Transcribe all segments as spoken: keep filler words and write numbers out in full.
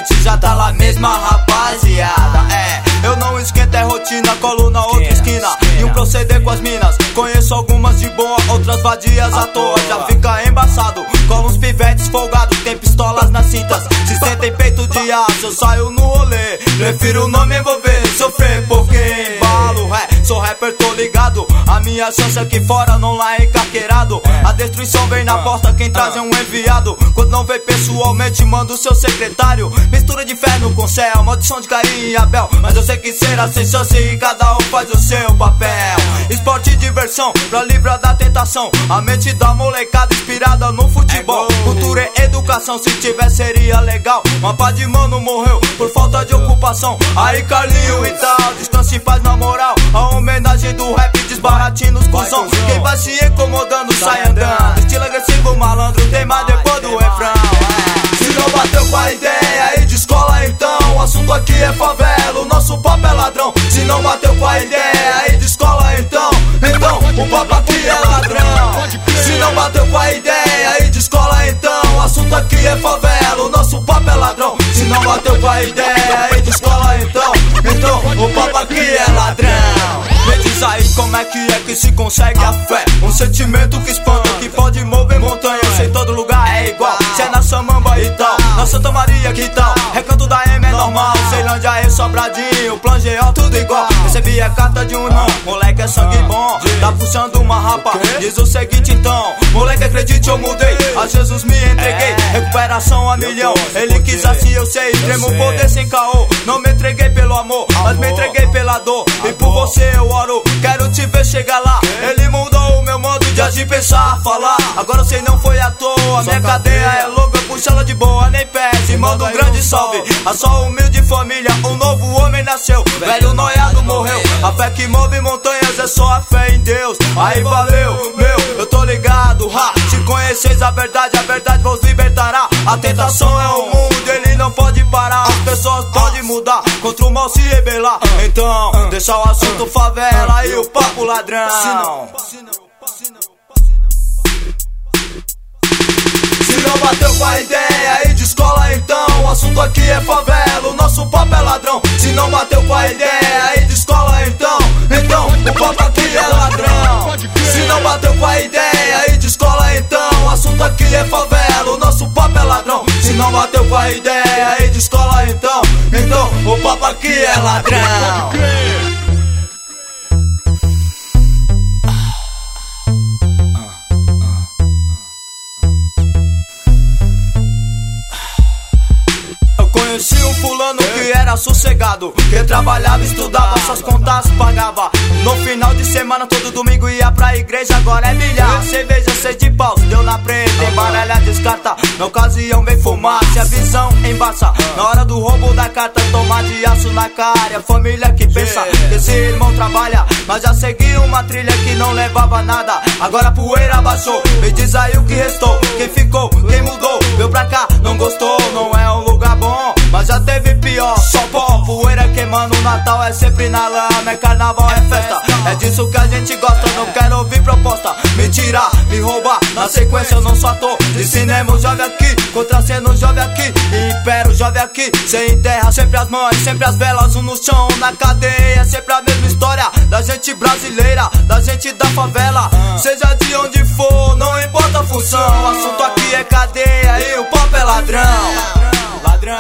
gente já tá lá mesma, rapaziada. É, eu não esquento, é rotina, colo na outra esquina e um proceder com as minas. Conheço algumas de boa, outras vadias à toa. Já fica embaçado, cola uns pivetes folgados, tem pistolas nas cintas, se sentem peito de aço. Eu saio no rolê, prefiro não me envolver, sofrer porque embalo. É, sou rapper, tô ligado, a minha chance aqui fora, não lá encarqueirado. A destruição vem na porta, quem traz é um enviado. Quando não vem pessoalmente, manda o seu secretário. Mistura de inferno com céu, maldição de Caim e Abel. Mas eu sei que será sem chance e cada um faz o seu papel. Esporte e diversão, pra livrar da tentação. A mente da molecada inspirada no futebol. Cultura e educação, se tiver seria legal. Uma pá de mano morreu por falta de ocupação. Aí Carlinho e tal, descanse em paz na moral. A homenagem do rap desbaratinho nos cuzão. Quem vai se incomodando sai andando. Estilo agressivo, malandro, tem mais depois do refrão. É. Se não bateu com a ideia aí de escola então, o assunto aqui é favela, o nosso papo é ladrão. Se não bateu com a ideia aí de escola então, então o papo aqui é ladrão. Se não bateu com a ideia aí de escola então, o assunto aqui é favela, o nosso papo é ladrão. Se não bateu com a ideia aí de escola então, então o papo aqui é ladrão. Me diz aí como é que é que se consegue a fé, um sentimento que espanta, que pode mover montanhas. Em todo lugar é igual, se é na Samamba e tal, na Santa Maria que tal, Recanto da M é normal, Ceilândia é Sobradinho, Plan G O tudo igual. Recebi a carta de um irmão, moleque é sangue bom, tá puxando uma rapa, diz o seguinte então, moleque acredite eu mudei, a Jesus me entreguei, recuperação a milhão, ele quis assim eu sei, extremo poder sem caô, não me entreguei pelo amor, mas me entreguei pela dor, e por você eu oro, quero te ver chegar lá, ele mudou o meu modo de agir, pensar, falar, agora eu sei não foi à toa, minha cadeia é longa, puxa ela de boa, nem pese, manda um grande salve, a sua humilde família, um novo homem nasceu, velho noiado morreu, a fé que move montanhas é só a fé em Deus, aí valeu, meu, eu tô ligado, ha, se conheceis a verdade, a verdade vos libertará, a tentação é o mundo, ele não pode parar, as pessoas podem mudar, contra o mal se rebelar, então, deixa o assunto favela e o papo ladrão. Se não bateu com a ideia aí de escola então, o assunto aqui é favela, o nosso papo é ladrão. Se não bateu com a ideia aí de escola então, então o papo aqui é ladrão. Se não bateu com a ideia aí de escola então, o assunto aqui é favela, o nosso papo é ladrão. Se não bateu com a ideia aí de escola então, então o papo aqui é ladrão. Conheci um fulano que era sossegado, que trabalhava, estudava, suas contas pagava. No final de semana, todo domingo ia pra igreja, agora é bilhar, cerveja, seis de paus, deu na preta, embaralha, descarta. Na ocasião vem fumar, se a visão embaça. Na hora do roubo da carta, toma de aço na cara. A família que pensa que esse irmão trabalha, mas já seguiu uma trilha que não levava a nada. Agora a poeira baixou, me diz aí o que restou, quem ficou, quem mudou, veio pra cá, não gostou, não é um lugar bom, mas já teve pior, só pó, poeira queimando, o Natal é sempre na lama, é carnaval, é festa, é disso que a gente gosta, não quero ouvir proposta, me tirar, me roubar, na sequência eu não sou ator, de cinema jovem aqui, contracendo jovem aqui, império jovem aqui, sem terra, sempre as mães, sempre as velas, um no chão, na cadeia, sempre a mesma história, da gente brasileira, da gente da favela, seja de onde for, não importa a função, o assunto aqui é cadeia e o papo é ladrão, ladrão.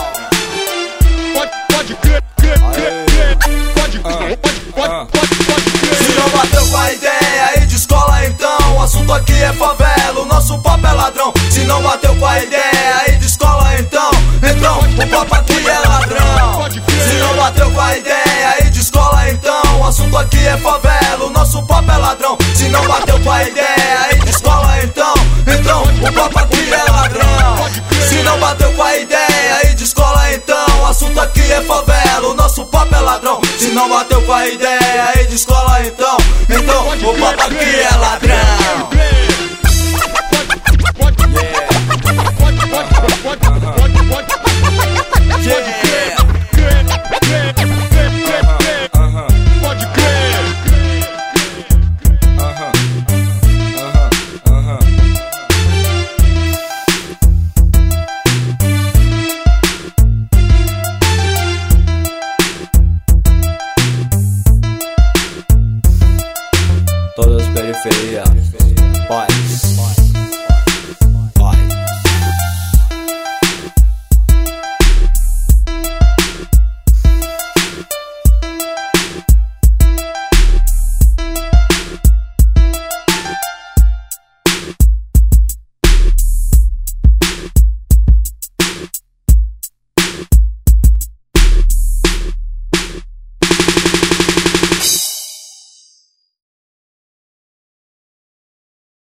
Pode crer, crer, crer, crer. Pode crer, pode, pode, pode, pode crer. Se não bateu com a ideia aí de escola então, o assunto aqui é favela, o nosso papo é ladrão. Se não bateu com a ideia aí de escola então, então o papo aqui é ladrão. Se não bateu com a ideia aí de escola então, o assunto aqui é favela, o nosso papo é ladrão. Se não bateu com a ideia aí de escola então, então o papo aqui é ladrão. Se não bateu com a ideia aí de escola então, o assunto aqui é favela, o nosso papo é ladrão. Se não bateu com a ideia aí de escola então, então o papo aqui é ladrão.